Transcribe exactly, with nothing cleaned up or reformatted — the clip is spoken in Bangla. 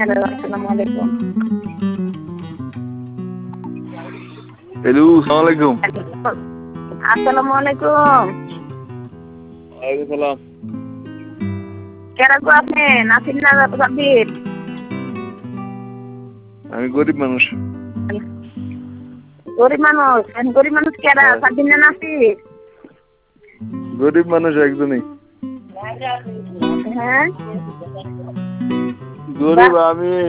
হ্যালো, আসসালামু আলাইকুম। হ্যালো, আসসালামু আলাইকুম। আসসালামু আলাইকুম। ওয়ালাইকুম সালাম। কেরা গো আপনি? নাসির না সাব্বির? আমি গরিব মানুষ। গরিব মানুষ? গরিব মানুষ কেরা? সাব্বির না নাসির? গরিব মানুষ একজনই। হ্যাঁ, গরিব আমি।